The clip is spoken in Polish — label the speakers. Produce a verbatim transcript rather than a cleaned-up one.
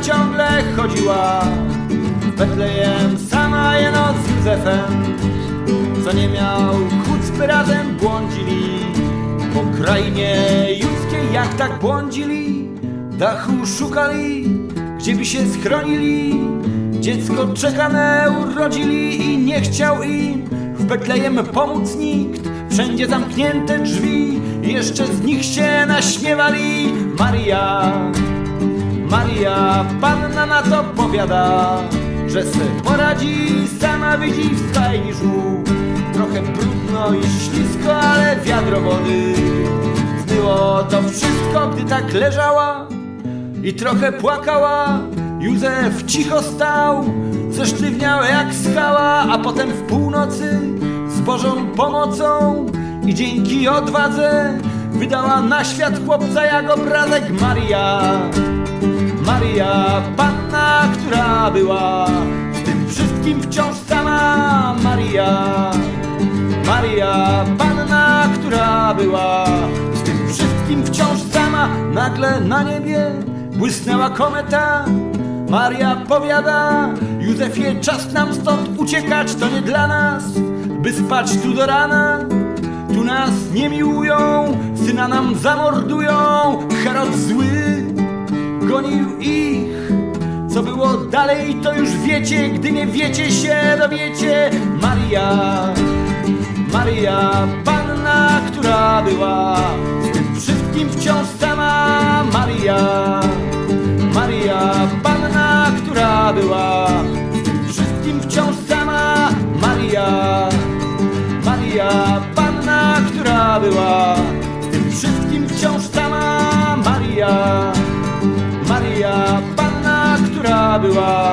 Speaker 1: ciągle chodziła w Betlejem sama jeno z Józefem, co nie miał chucpy, razem błądzili po krainie judzkiej. Jak tak błądzili, dachu szukali, gdzie by się schronili. Dziecko czekane urodzili i nie chciał im w Betlejem pomóc nikt. Wszędzie zamknięte drzwi, jeszcze z nich się naśmiewali. Maria, Maria, Panna na to powiada, że se poradzi, sama widzi w stajni żółw. Trochę brudno i ślisko, ale wiadro wody zmyło to wszystko, gdy tak leżała i trochę płakała. Józef cicho stał, zesztywniał jak skała, a potem w północy z Bożą pomocą i dzięki odwadze wydała na świat chłopca jak obrazek. Maria, Maria, Panna, która była w tym wszystkim wciąż sama. Maria, Maria, Panna, która była w tym wszystkim wciąż sama. Nagle na niebie błysnęła kometa. Maria powiada: Józefie, czas nam stąd uciekać, to nie dla nas, by spać tu do rana. Tu nas nie miłują, syna nam zamordują. Herod zły gonił ich, co było dalej to już wiecie, gdy nie wiecie się dowiecie. Maria, Maria, Panna, która była w tym wszystkim wciąż sama. Maria, Maria, Panna, która była w tym wszystkim wciąż sama. Maria, Maria, Panna, która była w tym wszystkim wciąż sama. Maria, Maria, Panna, która była